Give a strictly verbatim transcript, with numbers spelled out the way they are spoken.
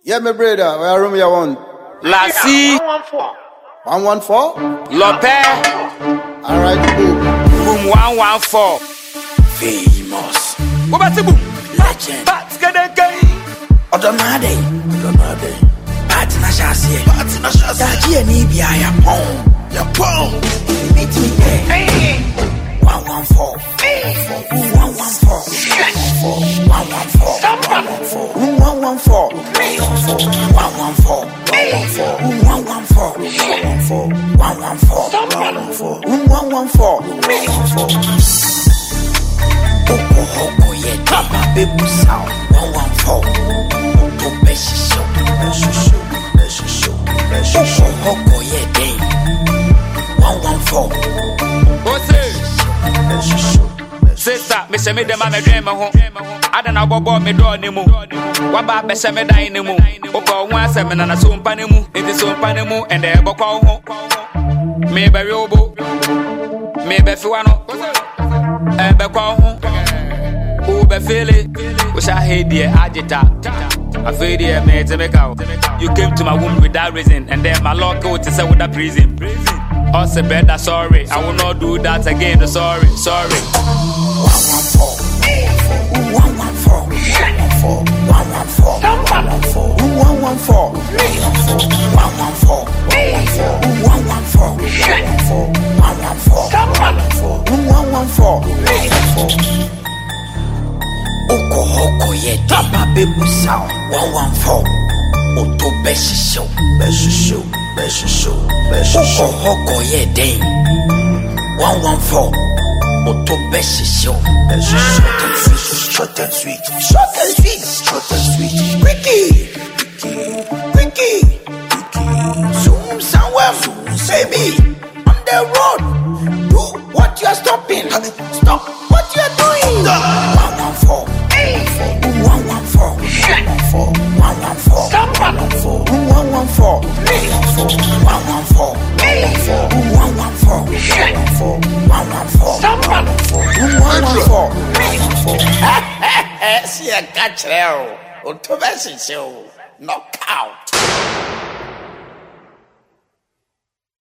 Yeah, my brother, where room you want? Lassie. one one four? Lope. Alright, boom. Boom one one four. Famous. What about the boom? Legend. Pat's gonna go. Odonade. Odonade. Party na shasi. Party na shasi. Daji eni bi a yapon. Yapon. Meet me there. one one four. one one four. one one four. one one four. one one four. one one four. one one four. one one four. one one four. Oko hoko ye tama bebu sound. one one four. Oko beshi show. Beshi show. Beshi show. Beshi show. Oko hoko ye day. one one four. What's it? Beshi show. Sister, me say me dem a me dream ho. Ada na bobo me do ni mu. Wa ba be say me dan ni mu. Oko ho asem na na so mpa ni mu. Enti so mpa ni mu and e bokọ ho. Me be obo. Me be fi wano. E be kwa ho. O be feel it. We shall hate the agita. I feel the me to make out. You came to my womb with that reason, and then my Lord go to say with that prison. I say better sorry. I will not do that again. Sorry, sorry. one one four. one one four. one one four. one one four. one one four. one one four. one one four. one one four. one one four. Oko hoko ye tama bebu sound. one one four. Oto beshi show. Beshi show. Beshi show. Beshi show. Oko hoko ye day. one one four. Oto beshi show. Beshi show. Short and sweet. Short and sweet. Short and sweet. Ricky. Ricky. Ricky. Zoom somewhere. Baby. On the road. Do what you are stopping. Stop what you are doing. one one four. one one four. one one four. one one four. one one four. one one four. one one four. one one four. one one four. See a catch there. Knockout.